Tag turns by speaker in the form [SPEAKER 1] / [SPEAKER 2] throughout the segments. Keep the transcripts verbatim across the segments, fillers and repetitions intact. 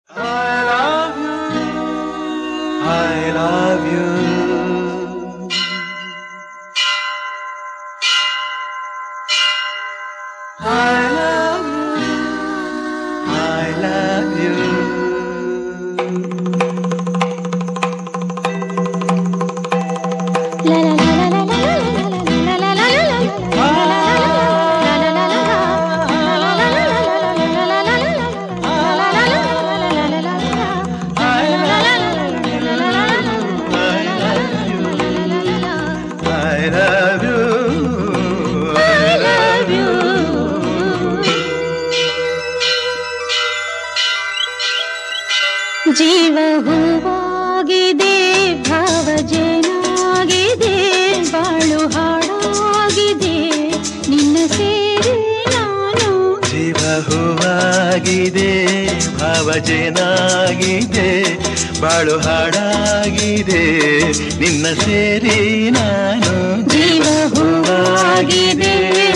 [SPEAKER 1] ಜೀವ ಹೂವಾಗಿದೆ, ಭಾವಜೇನಾಗಿದೆ, ಬಾಳು ಹಾಡಾಗಿದೆ, ನಿನ್ನ ಸೇರಿ ನಾನು.
[SPEAKER 2] ಜೀವ ಹೂವಾಗಿದೆ, ಭಾವಜೇನಾಗಿದೆ, ಬಾಳು ಹಾಡಾಗಿದೆ, ನಿನ್ನ ಸೇರಿ ನಾನು.
[SPEAKER 1] ಜೀವ ಹೂವಾಗಿದೆ,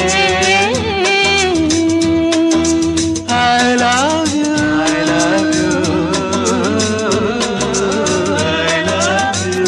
[SPEAKER 2] I love you, I love you, I love you.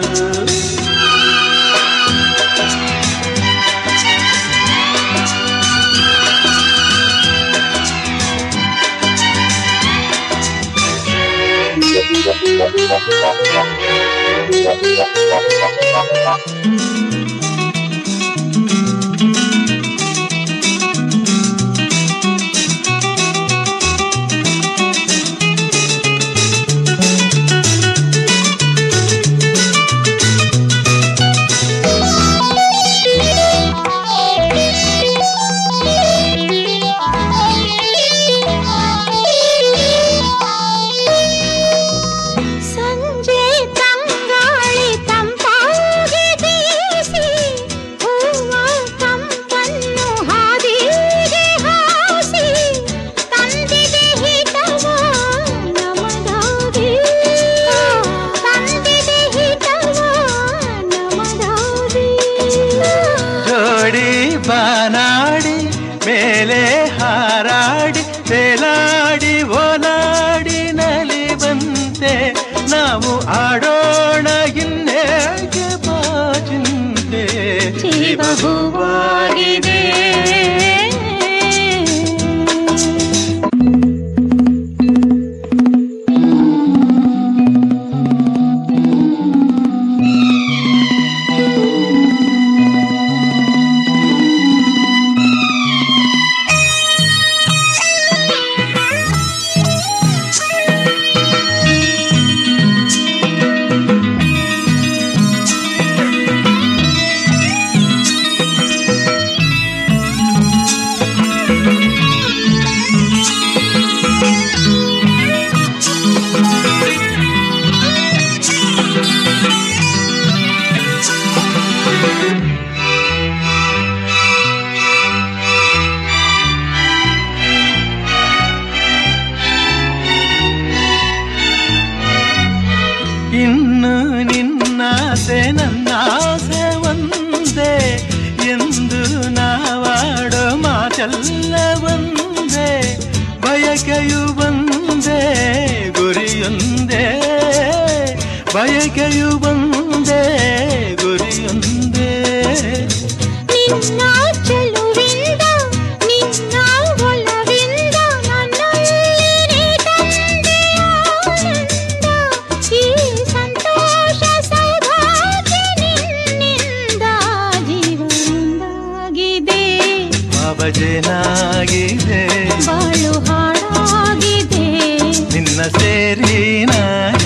[SPEAKER 2] ಬಾನಾಡಿ ಮೇಲೆ ಹಾರಾಡಿ ತೇಲಾಡಿ ಓಲಾಡಿ ನಲಿ ಬಂತೆ, ನಾವು ಆಡೋಣ ಇನ್ನೇಕೆ ಬಾಚಿಂತೆ.
[SPEAKER 1] ಜೀವ ಹೂವಾಗಿದೆ,
[SPEAKER 2] ಇನ್ನು ನಿನ್ನಾಸೆ ನನ್ನಾಸೆ ಒಂದೇ ಎಂದು ನಾವಾಡೋ ಮಾತೆಲ್ಲ ಒಂದೇ, ಬಯಕೆಯು ಒಂದೇ ಗುರಿಯೊಂದೇ, ಬಯಕೆಯು ಒಂದೇ ಗುರಿಯೊಂದೇ.
[SPEAKER 1] ನಿನ್ನ ಚೆಲುವಿಂದ ನಿನ್ನ ಒಲವಿಂದ ನನ್ನಲ್ಲಿ ತಂದೆ ಆನಂದ, ಈ ಸಂತೋಷ ಸೌಭಾಗ್ಯ ನಿನ್ನಿಂದ. ಜೀವನದಾಗಿದೆ,
[SPEAKER 2] ಭಾವಜೇನಾಗಿದೆ,
[SPEAKER 1] ಬಾಳು ಹಾಡಾಗಿದೆ,
[SPEAKER 2] ನಿನ್ನ ಸೇರಿ ನಾನು.